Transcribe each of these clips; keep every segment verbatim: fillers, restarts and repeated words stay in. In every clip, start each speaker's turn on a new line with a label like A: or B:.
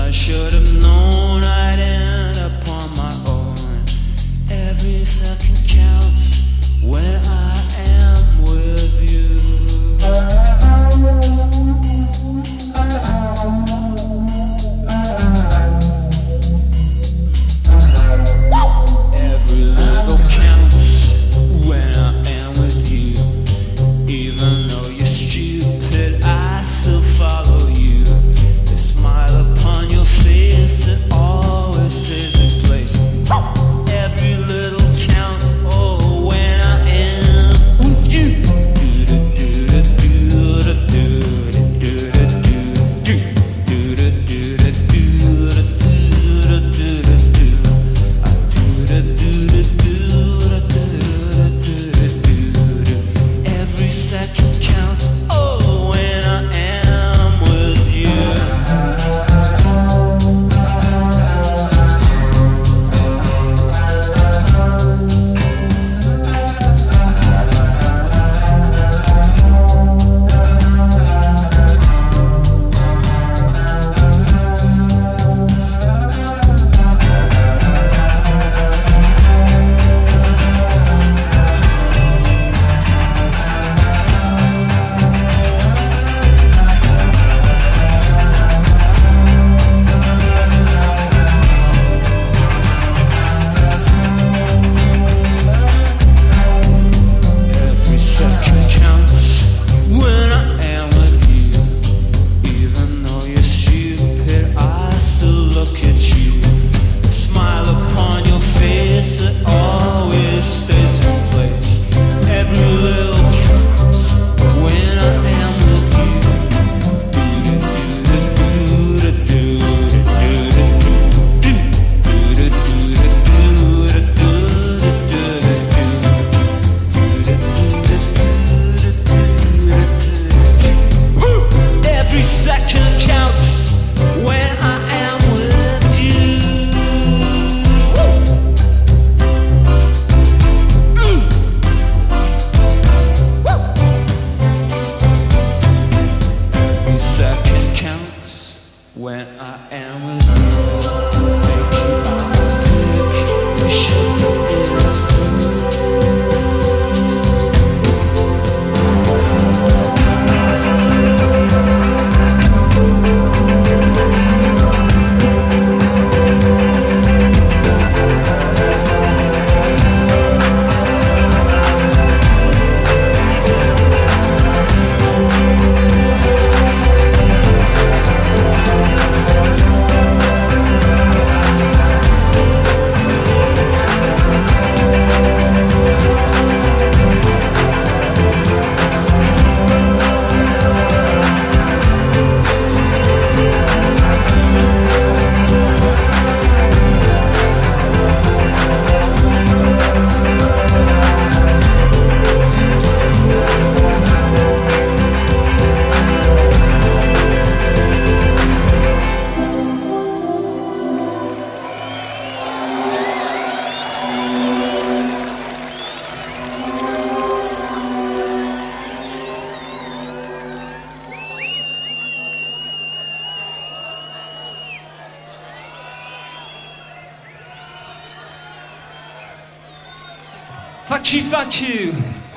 A: I should have known I'd end up on my own. Every second counts when I am with you. Every little counts when I am with you. Even though you're stupid, I still follow you. The smile upon your face, it always stays in place. Every little counts, oh, when I am with you. Every second counts, oh, when I am with you. Every second counts when I am with you. Even though you're stupid, I still look at you. The smile upon your face, it always stays in place. Every little counts when I am with you. Every second counts when I am with you. Mm. Every second counts when I am with you. Make you out of pick, you should be innocent. Thank you, thank you.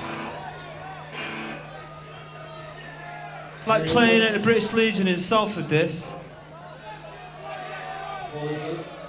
A: It's like playing at the British Legion in Salford, this.
B: What was it?